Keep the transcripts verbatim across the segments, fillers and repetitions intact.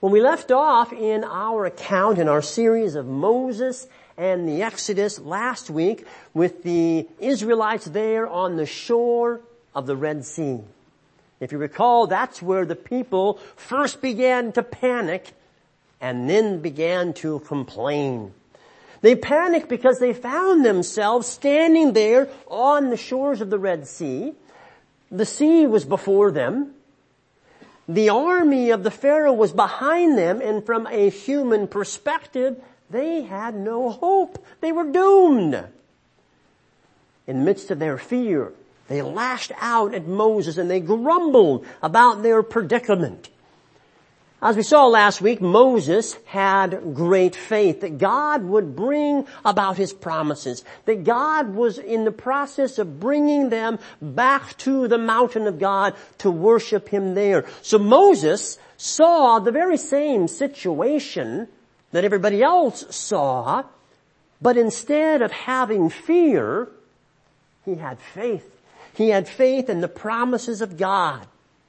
When we left off in our account in our series of Moses and the Exodus last week with the Israelites there on the shore of the Red Sea. If you recall, that's where the people first began to panic and then began to complain. They panicked because they found themselves standing there on the shores of the Red Sea. The sea was before them. The army of the Pharaoh was behind them, and from a human perspective, they had no hope. They were doomed. In the midst of their fear, they lashed out at Moses and they grumbled about their predicament. As we saw last week, Moses had great faith that God would bring about his promises, that God was in the process of bringing them back to the mountain of God to worship him there. So Moses saw the very same situation that everybody else saw, but instead of having fear, he had faith. He had faith in the promises of God.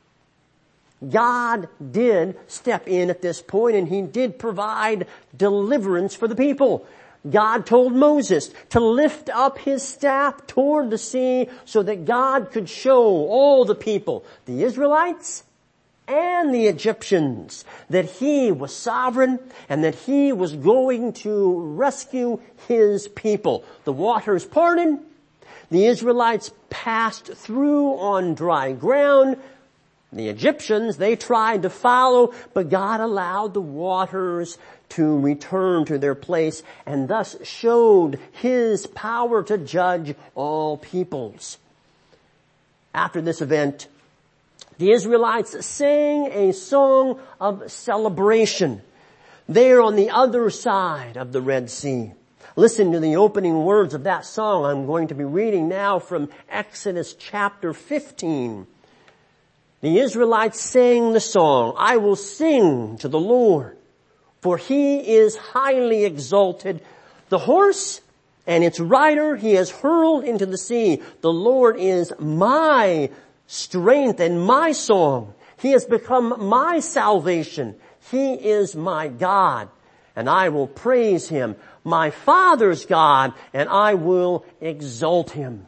God did step in at this point, and he did provide deliverance for the people. God told Moses to lift up his staff toward the sea so that God could show all the people, the Israelites and the Egyptians, that he was sovereign and that he was going to rescue his people. The waters parted. The Israelites passed through on dry ground. The Egyptians, they tried to follow, but God allowed the waters to return to their place and thus showed his power to judge all peoples. After this event, the Israelites sang a song of celebration there on the other side of the Red Sea. Listen to the opening words of that song. I'm going to be reading now from Exodus chapter fifteen. The Israelites sang the song, "I will sing to the Lord, for he is highly exalted. The horse and its rider he has hurled into the sea. The Lord is my strength and my song. He has become my salvation. He is my God, and I will praise him, my father's God, and I will exalt him."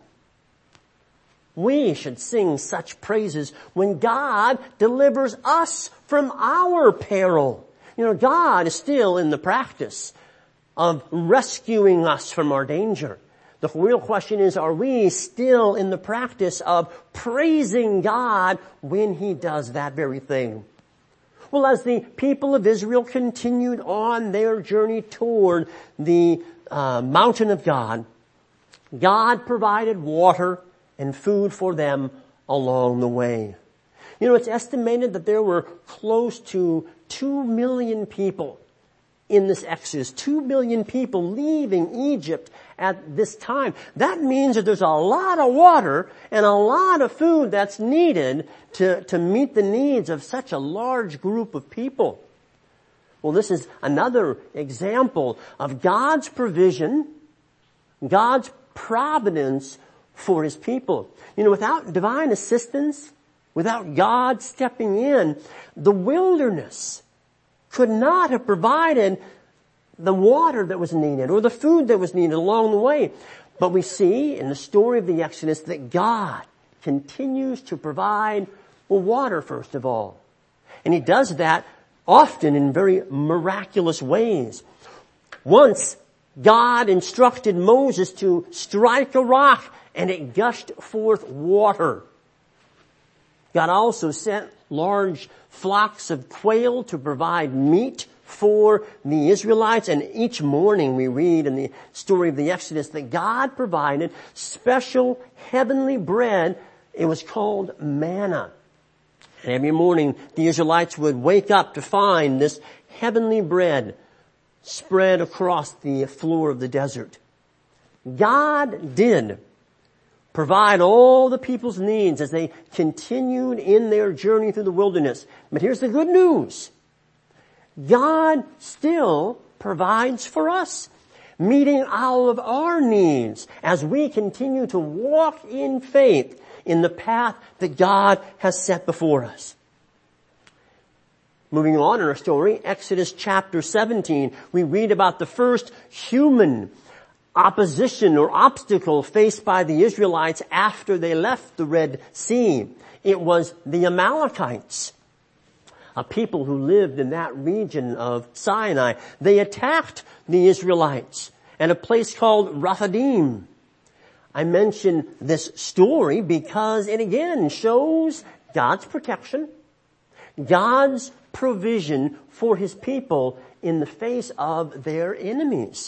We should sing such praises when God delivers us from our peril. You know, God is still in the practice of rescuing us from our danger. The real question is, are we still in the practice of praising God when he does that very thing? Well, as the people of Israel continued on their journey toward the uh, mountain of God, God provided water and food for them along the way. You know, it's estimated that there were close to two million people in this Exodus, two million people leaving Egypt at this time. That means that there's a lot of water and a lot of food that's needed to, to meet the needs of such a large group of people. Well, this is another example of God's provision, God's providence for his people. You know, without divine assistance, without God stepping in, the wilderness could not have provided the water that was needed or the food that was needed along the way. But we see in the story of the Exodus that God continues to provide well, water first of all. And he does that often in very miraculous ways. Once God instructed Moses to strike a rock and it gushed forth water. God also sent large flocks of quail to provide meat for the Israelites. And each morning we read in the story of the Exodus that God provided special heavenly bread. It was called manna. And every morning the Israelites would wake up to find this heavenly bread spread across the floor of the desert. God did provide all the people's needs as they continued in their journey through the wilderness. But here's the good news. God still provides for us, meeting all of our needs as we continue to walk in faith in the path that God has set before us. Moving on in our story, Exodus chapter seventeen, we read about the first human opposition or obstacle faced by the Israelites after they left the Red Sea. It was the Amalekites, a people who lived in that region of Sinai. They attacked the Israelites at a place called Rephidim. I mention this story because it again shows God's protection, God's provision for his people in the face of their enemies.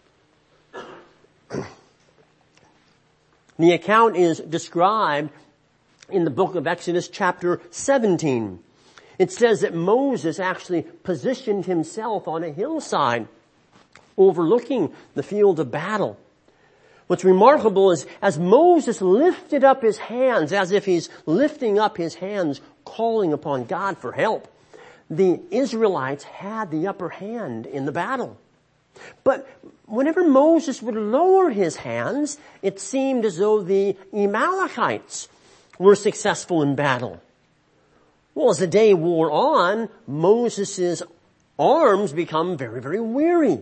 The account is described in the book of Exodus chapter seventeen. It says that Moses actually positioned himself on a hillside overlooking the field of battle. What's remarkable is as Moses lifted up his hands, as if he's lifting up his hands, calling upon God for help, the Israelites had the upper hand in the battle. But whenever Moses would lower his hands, it seemed as though the Amalekites were successful in battle. Well, as the day wore on, Moses' arms become very, very weary.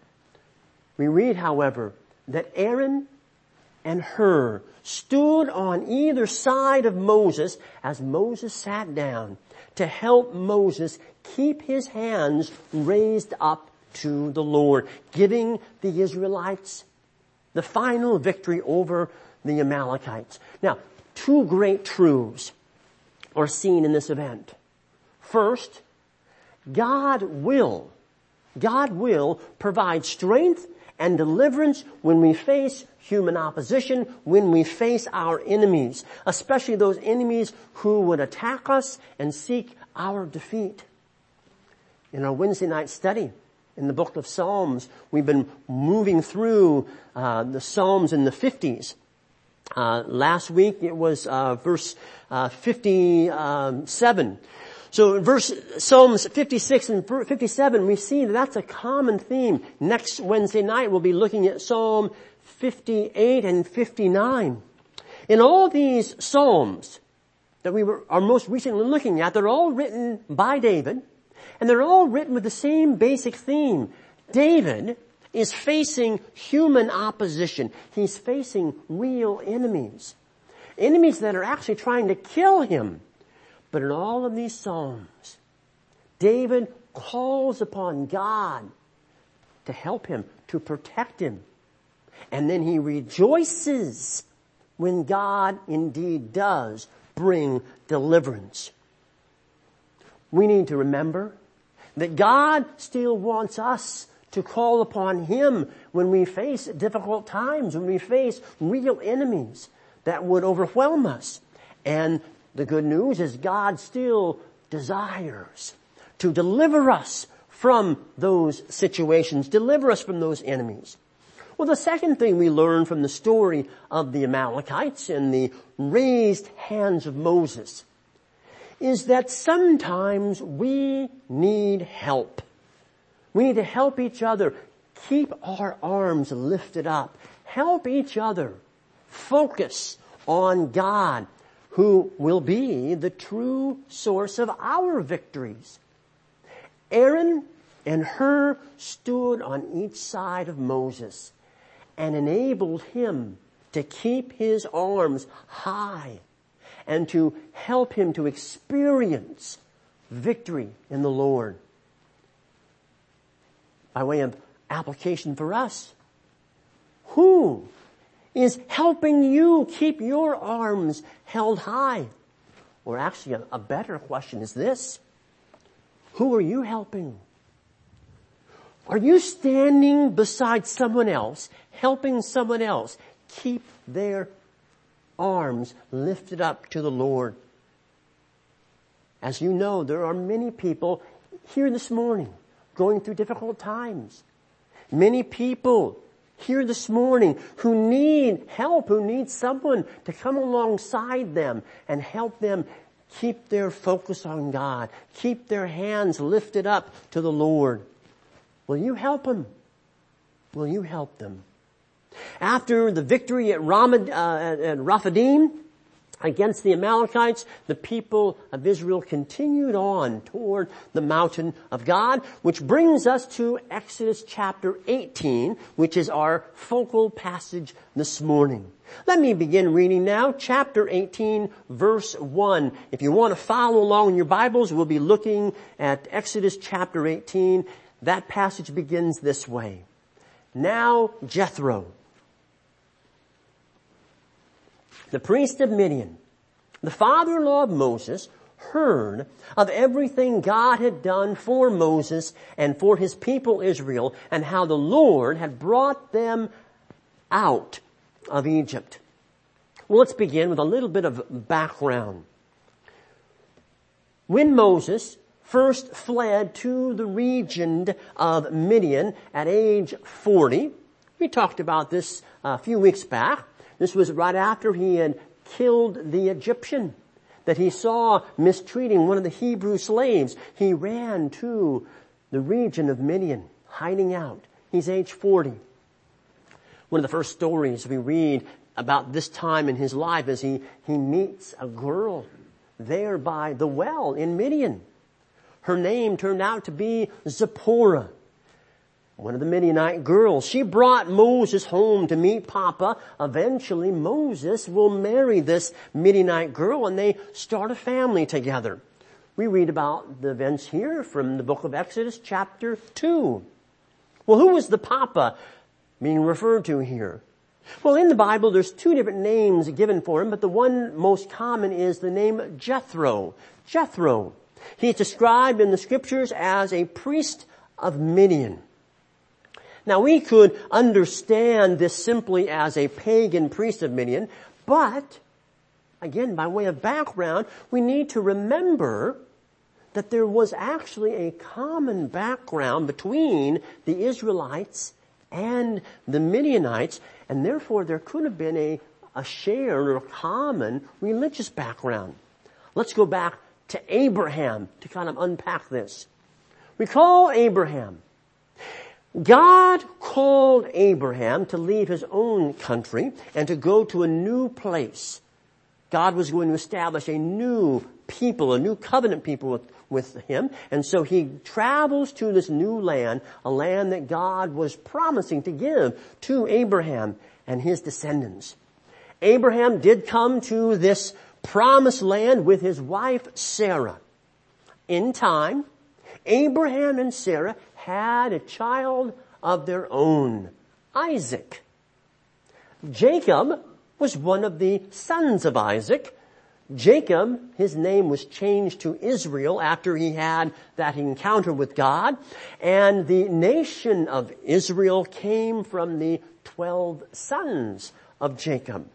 We read, however, that Aaron and Hur stood on either side of Moses as Moses sat down to help Moses keep his hands raised up to the Lord, giving the Israelites the final victory over the Amalekites. Now, two great truths are seen in this event. First, God will, God will provide strength and deliverance when we face human opposition, when we face our enemies, especially those enemies who would attack us and seek our defeat. In our Wednesday night study in the book of Psalms, we've been moving through uh, the Psalms in the fifties. Uh, last week it was uh, verse uh, fifty-seven. So in verse Psalms fifty-six and fifty-seven, we see that that's a common theme. Next Wednesday night we'll be looking at Psalm fifty-eight and fifty-nine. In all these Psalms that we were, are most recently looking at, they're all written by David, and they're all written with the same basic theme. David is facing human opposition. He's facing real enemies. Enemies that are actually trying to kill him. But in all of these Psalms, David calls upon God to help him, to protect him. And then he rejoices when God indeed does bring deliverance. We need to remember that God still wants us to call upon him when we face difficult times, when we face real enemies that would overwhelm us. And the good news is God still desires to deliver us from those situations, deliver us from those enemies. Well, the second thing we learn from the story of the Amalekites and the raised hands of Moses is that sometimes we need help. We need to help each other keep our arms lifted up. Help each other focus on God, who will be the true source of our victories. Aaron and Hur stood on each side of Moses and enabled him to keep his arms high and to help him to experience victory in the Lord. By way of application for us, who is helping you keep your arms held high? Or actually, a, a better question is this: who are you helping? Are you standing beside someone else, helping someone else keep their arms lifted up to the Lord? As you know, there are many people here this morning going through difficult times. Many people here this morning who need help, who need someone to come alongside them and help them keep their focus on God, keep their hands lifted up to the Lord. Will you help them? Will you help them? After the victory at, Ramad, uh, at Rephidim, against the Amalekites, the people of Israel continued on toward the mountain of God, which brings us to Exodus chapter eighteen, which is our focal passage this morning. Let me begin reading now, chapter eighteen, verse one. If you want to follow along in your Bibles, we'll be looking at Exodus chapter eighteen. That passage begins this way. Now Jethro, the priest of Midian, the father-in-law of Moses, heard of everything God had done for Moses and for his people Israel, and how the Lord had brought them out of Egypt. Well, let's begin with a little bit of background. When Moses first fled to the region of Midian at age forty, we talked about this a few weeks back. This was right after he had killed the Egyptian that he saw mistreating one of the Hebrew slaves. He ran to the region of Midian, hiding out. He's age forty. One of the first stories we read about this time in his life is he, he meets a girl there by the well in Midian. Her name turned out to be Zipporah, one of the Midianite girls. She brought Moses home to meet Papa. Eventually, Moses will marry this Midianite girl, and they start a family together. We read about the events here from the book of Exodus, chapter two. Well, who was the Papa being referred to here? Well, in the Bible, there's two different names given for him, but the one most common is the name Jethro. Jethro. He's described in the scriptures as a priest of Midian. Now, we could understand this simply as a pagan priest of Midian, but, again, by way of background, we need to remember that there was actually a common background between the Israelites and the Midianites, and therefore there could have been a, a shared or common religious background. Let's go back to Abraham to kind of unpack this. Recall Abraham. God called Abraham to leave his own country and to go to a new place. God was going to establish a new people, a new covenant people with, with him. And so he travels to this new land, a land that God was promising to give to Abraham and his descendants. Abraham did come to this promised land with his wife Sarah. In time, Abraham and Sarah had a child of their own, Isaac. Jacob was one of the sons of Isaac. Jacob, his name was changed to Israel after he had that encounter with God. And the nation of Israel came from the twelve sons of Jacob.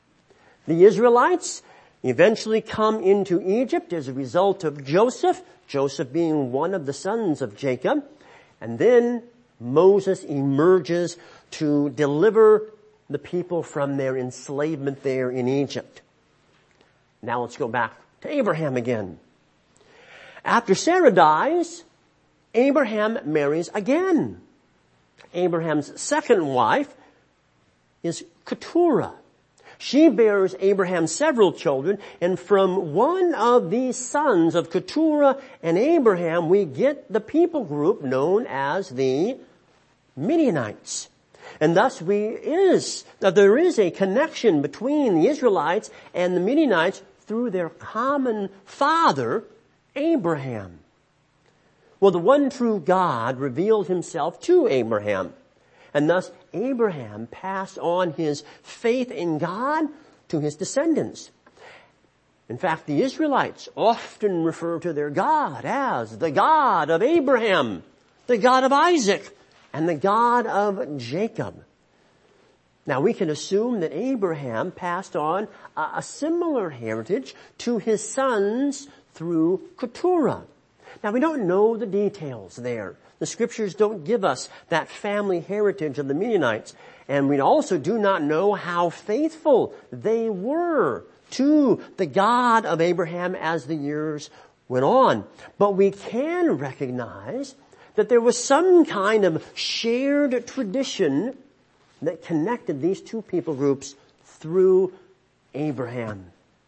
The Israelites eventually come into Egypt as a result of Joseph, Joseph being one of the sons of Jacob. And then Moses emerges to deliver the people from their enslavement there in Egypt. Now let's go back to Abraham again. After Sarah dies, Abraham marries again. Abraham's second wife is Keturah. She bears Abraham several children, and from one of these sons of Keturah and Abraham, we get the people group known as the Midianites. And thus we is, that there is a connection between the Israelites and the Midianites through their common father, Abraham. Well, the one true God revealed himself to Abraham. And thus Abraham passed on his faith in God to his descendants. In fact, the Israelites often refer to their God as the God of Abraham, the God of Isaac, and the God of Jacob. Now we can assume that Abraham passed on a, a similar heritage to his sons through Keturah. Now we don't know the details there. The scriptures don't give us that family heritage of the Midianites. And we also do not know how faithful they were to the God of Abraham as the years went on. But we can recognize that there was some kind of shared tradition that connected these two people groups through Abraham.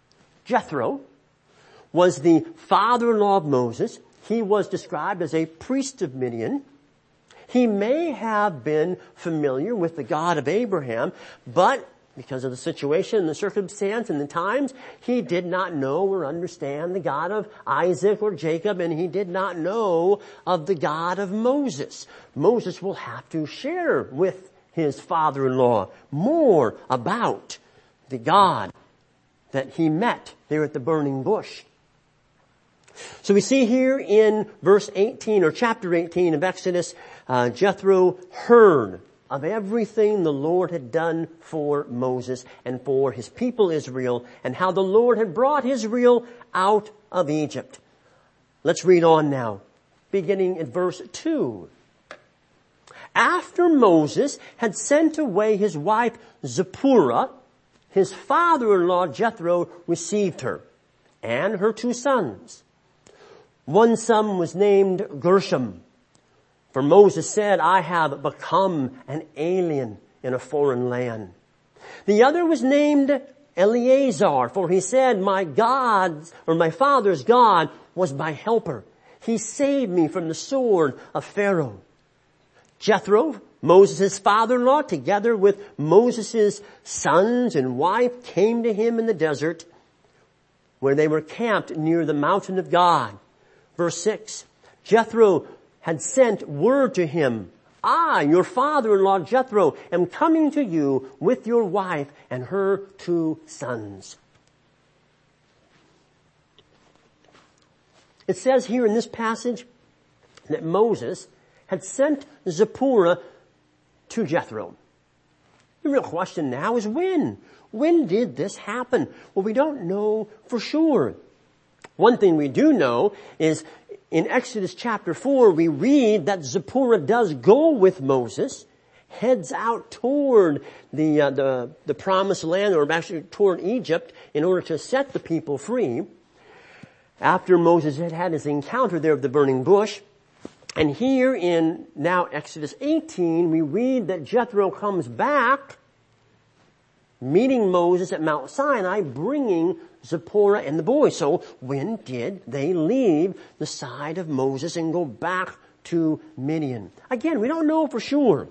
Jethro was the father-in-law of Moses. He was described as a priest of Midian. He may have been familiar with the God of Abraham, but because of the situation and the circumstance and the times, he did not know or understand the God of Isaac or Jacob, and he did not know of the God of Moses. Moses will have to share with his father-in-law more about the God that he met there at the burning bush. So we see here in verse eighteen or chapter eighteen of Exodus, uh, Jethro heard of everything the Lord had done for Moses and for his people Israel, and how the Lord had brought Israel out of Egypt. Let's read on now, beginning at verse two. After Moses had sent away his wife Zipporah, his father-in-law Jethro received her and her two sons. One son was named Gershom, for Moses said, I have become an alien in a foreign land. The other was named Eleazar, for he said, my God's, or my father's God was my helper. He saved me from the sword of Pharaoh. Jethro, Moses' father-in-law, together with Moses' sons and wife, came to him in the desert where they were camped near the mountain of God. Verse six, Jethro had sent word to him, I, your father-in-law Jethro, am coming to you with your wife and her two sons. It says here in this passage that Moses had sent Zipporah to Jethro. The real question now is when? When did this happen? Well, we don't know for sure. One thing we do know is in Exodus chapter four, we read that Zipporah does go with Moses, heads out toward the, uh, the, the promised land, or actually toward Egypt, in order to set the people free. After Moses had had his encounter there at the burning bush. And here in now Exodus eighteen, we read that Jethro comes back, meeting Moses at Mount Sinai, bringing Zipporah and the boys. So when did they leave the side of Moses and go back to Midian? Again, we don't know for sure.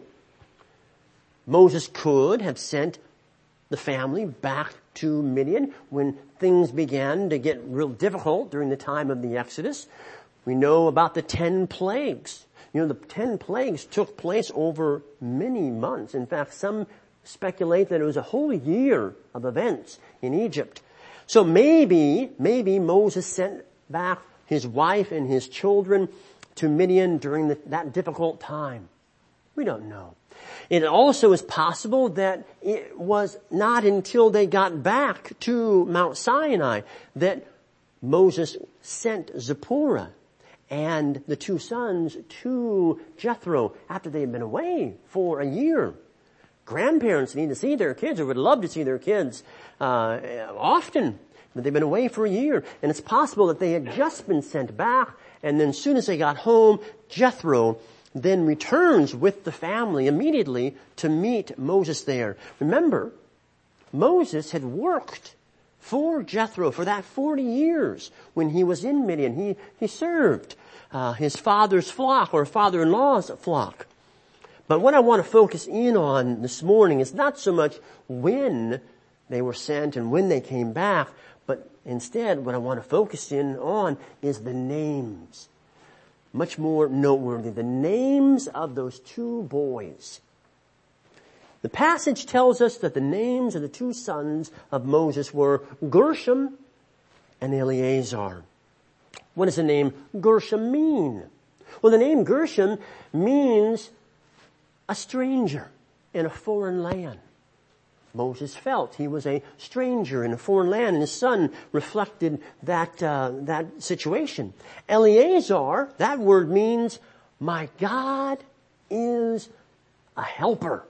Moses could have sent the family back to Midian when things began to get real difficult during the time of the Exodus. We know about the ten plagues. You know, the ten plagues took place over many months. In fact, some speculate that it was a whole year of events in Egypt. So maybe, maybe Moses sent back his wife and his children to Midian during the, that difficult time. We don't know. It also is possible that it was not until they got back to Mount Sinai that Moses sent Zipporah and the two sons to Jethro after they had been away for a year. Grandparents need to see their kids, or would love to see their kids uh often, but they've been away for a year. And it's possible that they had just been sent back, and then as soon as they got home, Jethro then returns with the family immediately to meet Moses there. Remember, Moses had worked for Jethro for that forty years when he was in Midian. He, he served uh, his father's flock, or father-in-law's flock. But what I want to focus in on this morning is not so much when they were sent and when they came back, but instead what I want to focus in on is the names. Much more noteworthy, the names of those two boys. The passage tells us that the names of the two sons of Moses were Gershom and Eleazar. What does the name Gershom mean? Well, the name Gershom means a stranger in a foreign land. Moses felt he was a stranger in a foreign land, and his son reflected that uh, that situation. Eleazar, that word means, my God is a helper.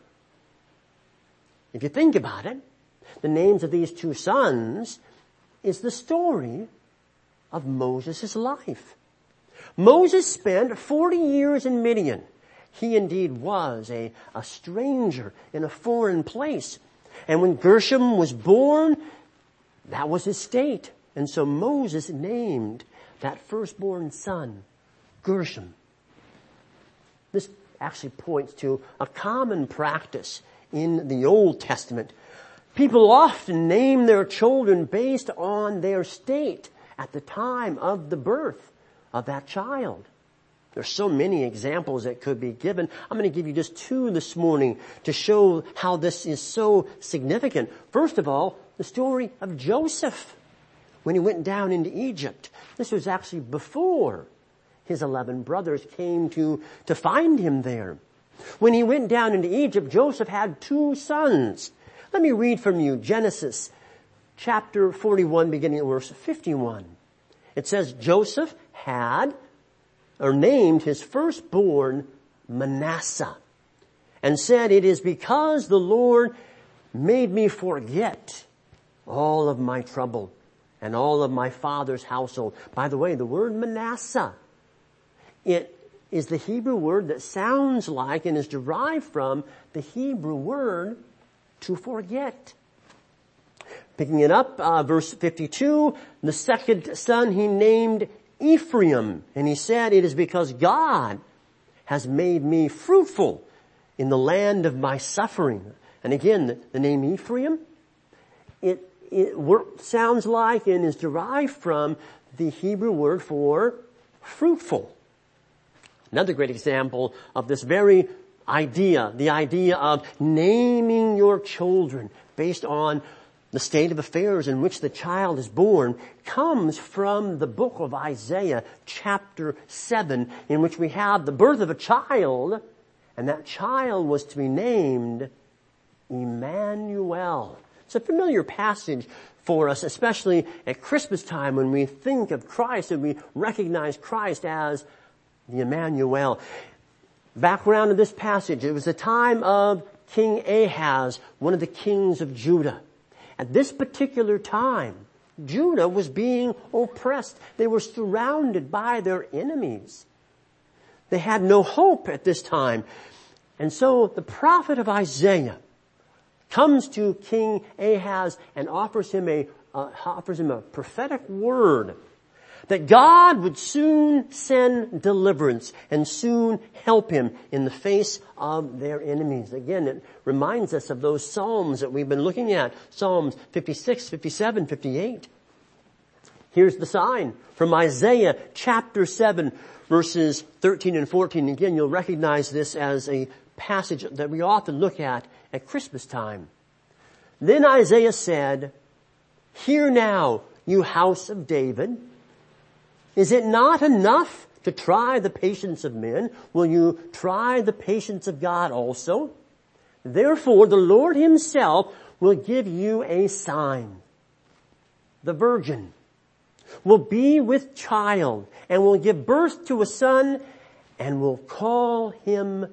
If you think about it, the names of these two sons is the story of Moses' life. Moses spent forty years in Midian. He indeed was a, a stranger in a foreign place. And when Gershom was born, That was his state. And so Moses named that firstborn son Gershom. This actually points to a common practice in the Old Testament. People often name their children based on their state at the time of the birth of that child. There's so many examples that could be given. I'm going to give you just two this morning to show how this is so significant. First of all, the story of Joseph when he went down into Egypt. This was actually before his eleven brothers came to, to find him there. When he went down into Egypt, Joseph had two sons. Let me read from you Genesis chapter forty-one, beginning at verse fifty-one. It says, Joseph had, or named his firstborn Manasseh, and said, it is because the Lord made me forget all of my trouble and all of my father's household. By the way, the word Manasseh, it is the Hebrew word that sounds like and is derived from the Hebrew word to forget. Picking it up, uh, verse fifty-two, the second son he named Ephraim, and he said, it is because God has made me fruitful in the land of my suffering. And again, the, the name Ephraim, it, it work, sounds like and is derived from the Hebrew word for fruitful. Another great example of this very idea, the idea of naming your children based on the state of affairs in which the child is born, comes from the book of Isaiah chapter seven, in which we have the birth of a child, and that child was to be named Emmanuel. It's a familiar passage for us, especially at Christmas time when we think of Christ and we recognize Christ as the Emmanuel. Background of this passage, it was the time of King Ahaz, one of the kings of Judah. At this particular time, Judah was being oppressed. They were surrounded by their enemies. They had no hope at this time. And so the prophet of Isaiah comes to King Ahaz and offers him a, uh, offers him a prophetic word that God would soon send deliverance and soon help him in the face of their enemies. Again, it reminds us of those Psalms that we've been looking at. Psalms fifty-six, fifty-seven, fifty-eight. Here's the sign from Isaiah chapter seven, verses thirteen and fourteen. Again, you'll recognize this as a passage that we often look at at Christmas time. Then Isaiah said, hear now, you house of David. Is it not enough to try the patience of men? Will you try the patience of God also? Therefore, the Lord himself will give you a sign. The virgin will be with child and will give birth to a son and will call him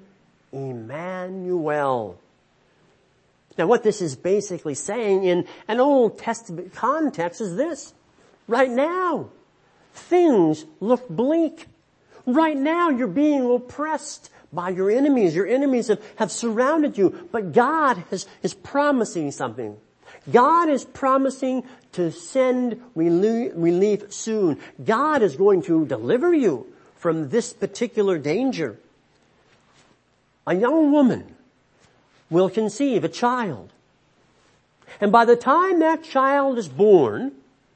Emmanuel. Now, what this is basically saying in an Old Testament context is this. Right now, things look bleak. Right now, you're being oppressed by your enemies. Your enemies have, have surrounded you, but God is, is promising something. God is promising to send relief, relief soon. God is going to deliver you from this particular danger. A young woman will conceive a child. And by the time that child is born,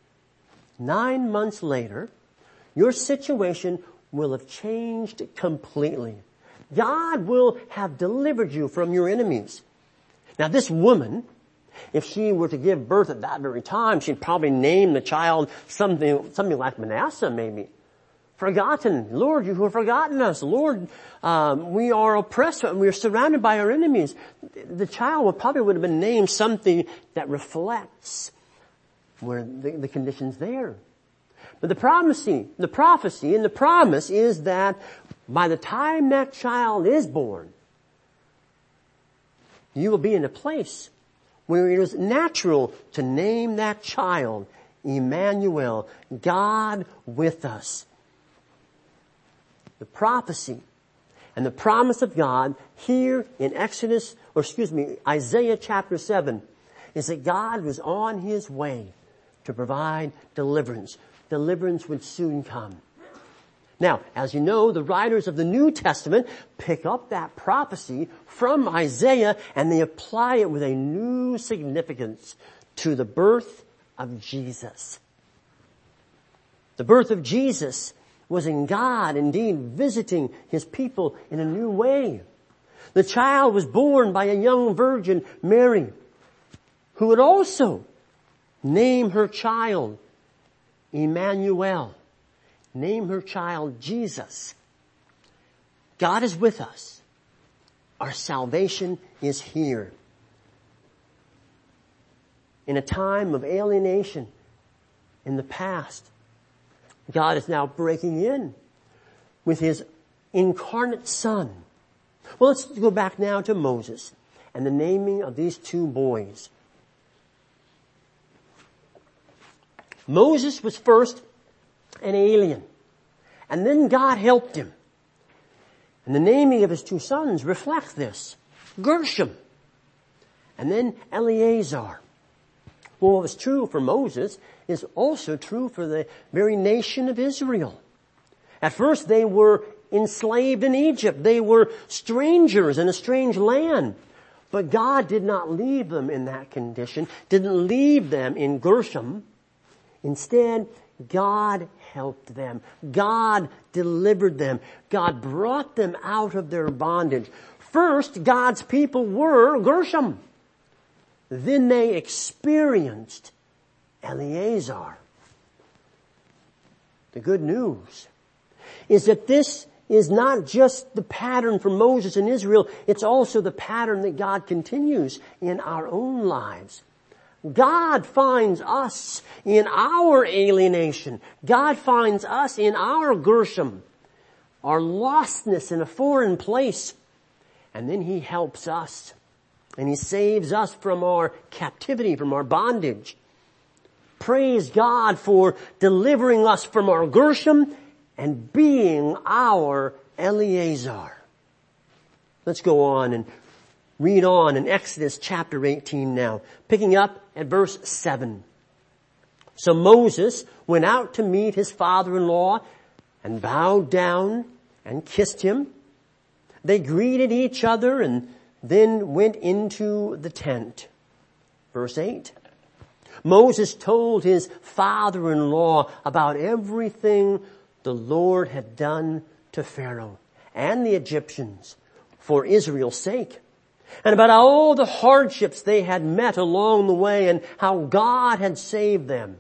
nine months later, your situation will have changed completely. God will have delivered you from your enemies. Now this woman, if she were to give birth at that very time, she'd probably name the child something, something like Manasseh maybe. Forgotten. Lord, you have forgotten us. Lord, um, we are oppressed and we are surrounded by our enemies. The child would probably would have been named something that reflects where the, the conditions there. But the prophecy, the prophecy and the promise is that by the time that child is born, you will be in a place where it is natural to name that child Emmanuel, God with us. The prophecy and the promise of God here in Exodus, or excuse me, Isaiah chapter seven, is that God was on his way to provide deliverance. Deliverance would soon come. Now, as you know, the writers of the New Testament pick up that prophecy from Isaiah and they apply it with a new significance to the birth of Jesus. The birth of Jesus was in God, indeed, visiting his people in a new way. The child was born by a young virgin, Mary, who would also name her child Emmanuel. Name her child Jesus. God is with us. Our salvation is here. In a time of alienation in the past, God is now breaking in with his incarnate Son. Well, let's go back now to Moses and the naming of these two boys. Moses was first an alien, and then God helped him. And the naming of his two sons reflects this. Gershom, and then Eleazar. Well, what was true for Moses is also true for the very nation of Israel. At first they were enslaved in Egypt. They were strangers in a strange land. But God did not leave them in that condition, didn't leave them in Gershom. Instead, God helped them. God delivered them. God brought them out of their bondage. First, God's people were Gershom. Then they experienced Eleazar. The good news is that this is not just the pattern for Moses and Israel, it's also the pattern that God continues in our own lives. God finds us in our alienation. God finds us in our Gershom, our lostness in a foreign place. And then he helps us. And he saves us from our captivity, from our bondage. Praise God for delivering us from our Gershom and being our Eleazar. Let's go on and read on in Exodus chapter eighteen now, picking up at verse seven. So Moses went out to meet his father-in-law and bowed down and kissed him. They greeted each other and then went into the tent. Verse eight. Moses told his father-in-law about everything the Lord had done to Pharaoh and the Egyptians for Israel's sake, and about all the hardships they had met along the way and how God had saved them.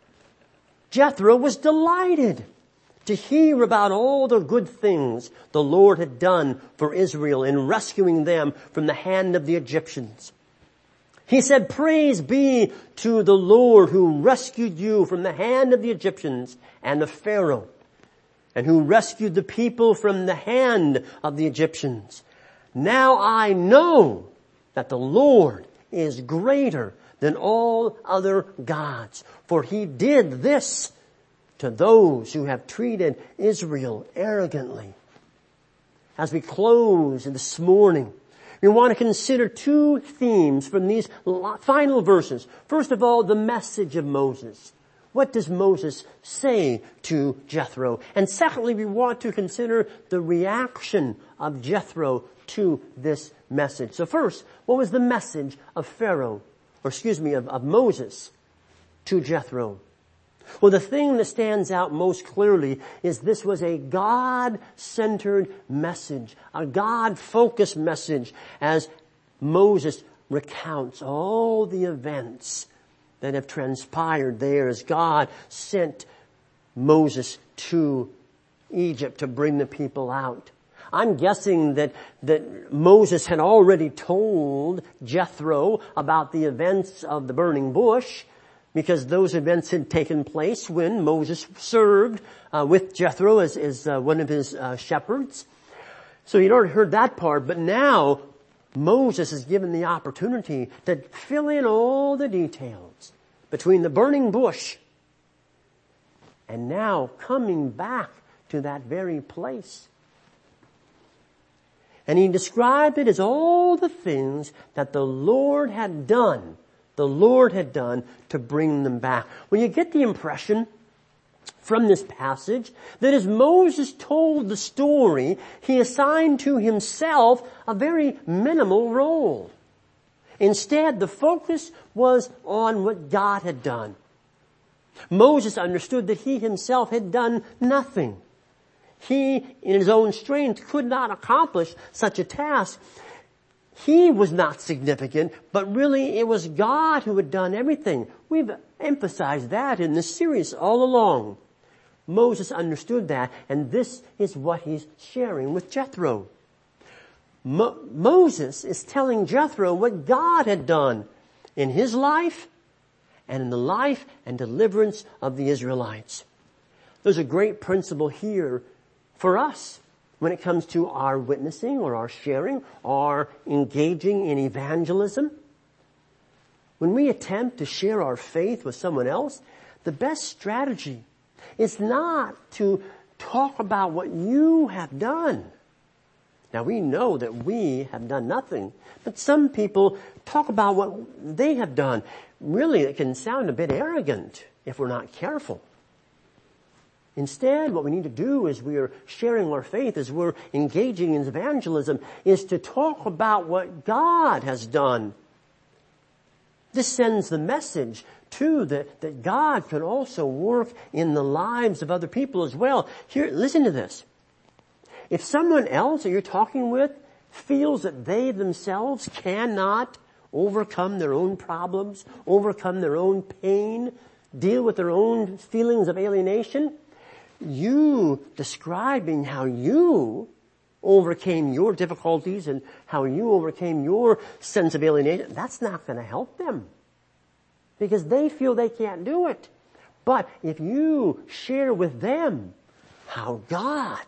Jethro was delighted to hear about all the good things the Lord had done for Israel in rescuing them from the hand of the Egyptians. He said, "Praise be to the Lord who rescued you from the hand of the Egyptians and of Pharaoh, and who rescued the people from the hand of the Egyptians. Now I know that the Lord is greater than all other gods, for he did this to those who have treated Israel arrogantly." As we close this morning, we want to consider two themes from these final verses. First of all, the message of Moses. What does Moses say to Jethro? And secondly, we want to consider the reaction of Jethro to this message. So first, what was the message of Pharaoh, or excuse me, of, of Moses to Jethro? Well, the thing that stands out most clearly is this was a God-centered message, a God-focused message, as Moses recounts all the events that have transpired there as God sent Moses to Egypt to bring the people out. I'm guessing that, that Moses had already told Jethro about the events of the burning bush, because those events had taken place when Moses served uh, with Jethro as, as uh, one of his uh, shepherds. So he'd already heard that part, but now Moses is given the opportunity to fill in all the details between the burning bush and now coming back to that very place. And he described it as all the things that the Lord had done the Lord had done to bring them back. Well, you get the impression from this passage that as Moses told the story, he assigned to himself a very minimal role. Instead, the focus was on what God had done. Moses understood that he himself had done nothing. He, in his own strength, could not accomplish such a task. He was not significant, but really it was God who had done everything. We've emphasized that in this series all along. Moses understood that, and this is what he's sharing with Jethro. Mo- Moses is telling Jethro what God had done in his life and in the life and deliverance of the Israelites. There's a great principle here for us when it comes to our witnessing or our sharing or engaging in evangelism. When we attempt to share our faith with someone else, the best strategy is not to talk about what you have done. Now we know that we have done nothing, but some people talk about what they have done. Really, it can sound a bit arrogant if we're not careful. Instead, what we need to do as we are sharing our faith, as we're engaging in evangelism, is to talk about what God has done. This sends the message, too, that, that God can also work in the lives of other people as well. Here, listen to this. If someone else that you're talking with feels that they themselves cannot overcome their own problems, overcome their own pain, deal with their own feelings of alienation, you describing how you overcame your difficulties and how you overcame your sense of alienation, that's not going to help them because they feel they can't do it. But if you share with them how God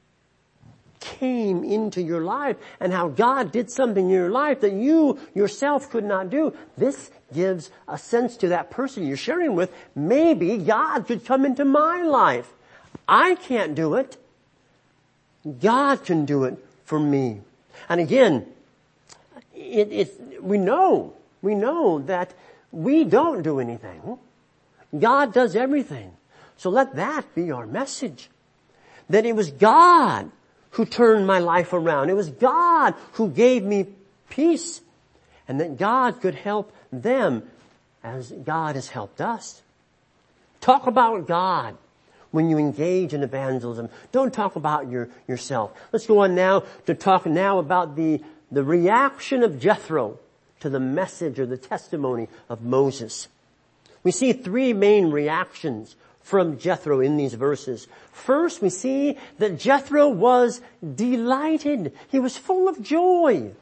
came into your life and how God did something in your life that you yourself could not do, this gives a sense to that person you're sharing with, maybe God could come into my life. I can't do it. God can do it for me. And again, it, it, we know, we know that we don't do anything. God does everything. So let that be our message. That it was God who turned my life around. It was God who gave me peace. And that God could help them as God has helped us. Talk about God when you engage in evangelism. Don't talk about your, yourself. Let's go on now to talk now about the, the reaction of Jethro to the message or the testimony of Moses. We see three main reactions from Jethro in these verses. First, we see that Jethro was delighted. He was full of joy.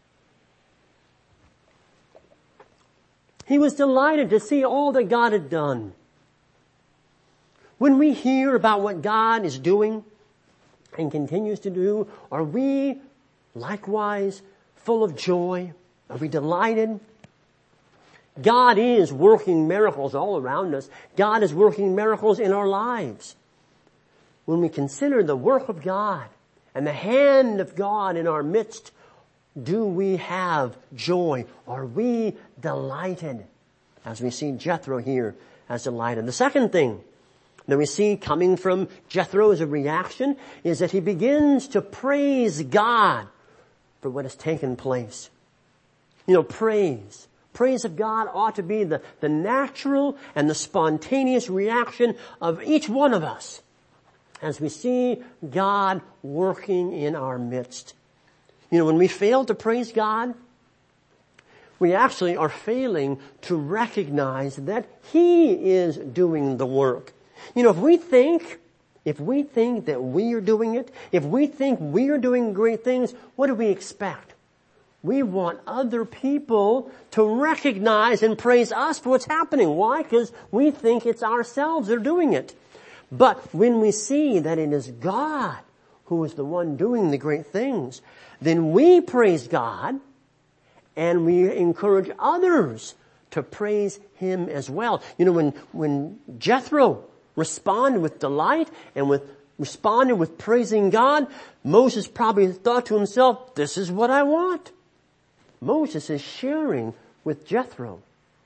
He was delighted to see all that God had done. When we hear about what God is doing and continues to do, are we likewise full of joy? Are we delighted? God is working miracles all around us. God is working miracles in our lives. When we consider the work of God and the hand of God in our midst, do we have joy? Are we delighted? As we see Jethro here as delighted. The second thing that we see coming from Jethro as a reaction is that he begins to praise God for what has taken place. You know, praise. Praise of God ought to be the, the natural and the spontaneous reaction of each one of us as we see God working in our midst. You know, when we fail to praise God, we actually are failing to recognize that He is doing the work. You know, if we think, if we think that we are doing it, if we think we are doing great things, what do we expect? We want other people to recognize and praise us for what's happening. Why? Because we think it's ourselves that are doing it. But when we see that it is God who is the one doing the great things, then we praise God and we encourage others to praise Him as well. You know, when, when Jethro responded with delight and with responded with praising God, Moses probably thought to himself, this is what I want. Moses is sharing with Jethro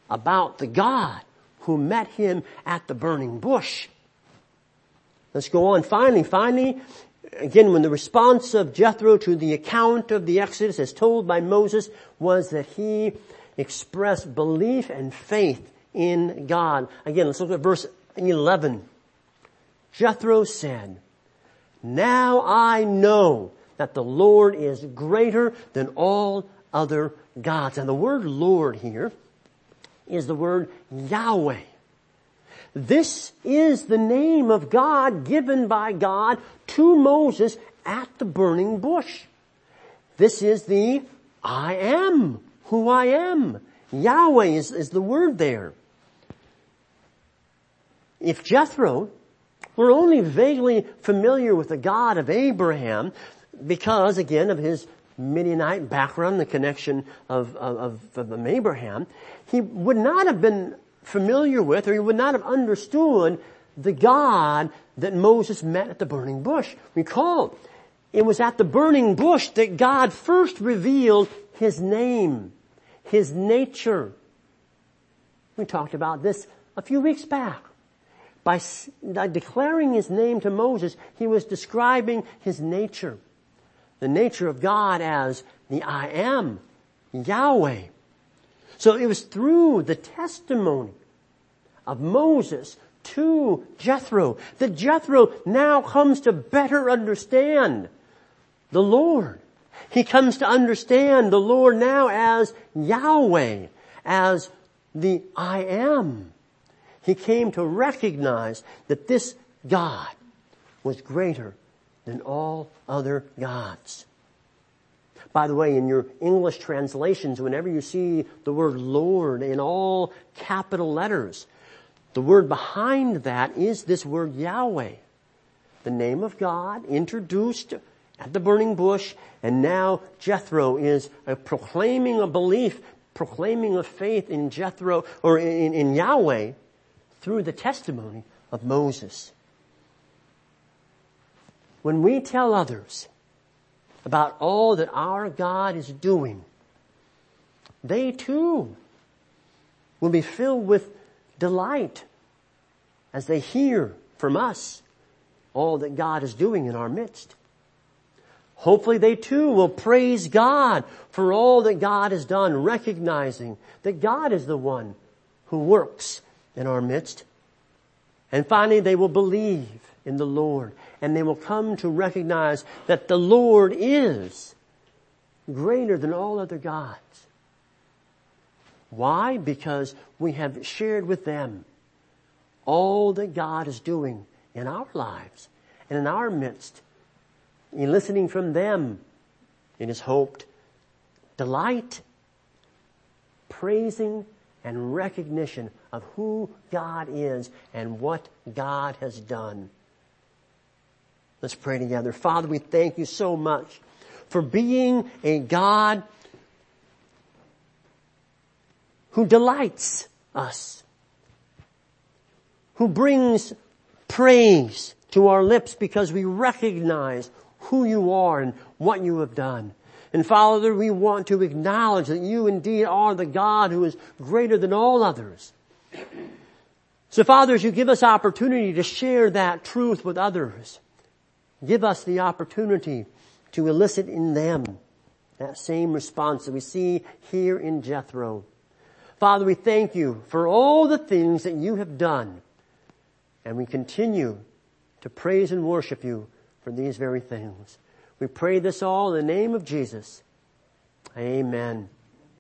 about the God who met him at the burning bush. Let's go on. Finally, finally, again, when the response of Jethro to the account of the Exodus as told by Moses was that he expressed belief and faith in God. Again, let's look at verse eleven. Jethro said, "Now I know that the Lord is greater than all other gods." And the word Lord here is the word Yahweh. This is the name of God given by God to Moses at the burning bush. This is the I am who I am. Yahweh is, is the word there. If Jethro were only vaguely familiar with the God of Abraham, because, again, of his Midianite background, the connection of, of, of, of Abraham, he would not have been familiar with, or he would not have understood the God that Moses met at the burning bush. Recall, it was at the burning bush that God first revealed his name, his nature. We talked about this a few weeks back. By, by declaring his name to Moses, he was describing his nature. The nature of God as the I am, Yahweh. So it was through the testimony of Moses to Jethro that Jethro now comes to better understand the Lord. He comes to understand the Lord now as Yahweh, as the I am. He came to recognize that this God was greater than all other gods. By the way, in your English translations, whenever you see the word Lord in all capital letters, the word behind that is this word Yahweh, the name of God introduced at the burning bush, and now Jethro is uh, proclaiming a belief, proclaiming a faith in Jethro, or in, in Yahweh, through the testimony of Moses. When we tell others about all that our God is doing, they too will be filled with delight as they hear from us all that God is doing in our midst. Hopefully they too will praise God for all that God has done, recognizing that God is the one who works in our midst. And finally, they will believe in the Lord, and they will come to recognize that the Lord is greater than all other gods. Why? Because we have shared with them all that God is doing in our lives and in our midst. Eliciting from them, it is hoped, delight, praising, and recognition of who God is and what God has done. Let's pray together. Father, we thank you so much for being a God who delights us, who brings praise to our lips because we recognize who you are and what you have done. And Father, we want to acknowledge that you indeed are the God who is greater than all others. So Father, as you give us opportunity to share that truth with others, give us the opportunity to elicit in them that same response that we see here in Jethro. Father, we thank you for all the things that you have done, and we continue to praise and worship you for these very things. We pray this all in the name of Jesus. Amen.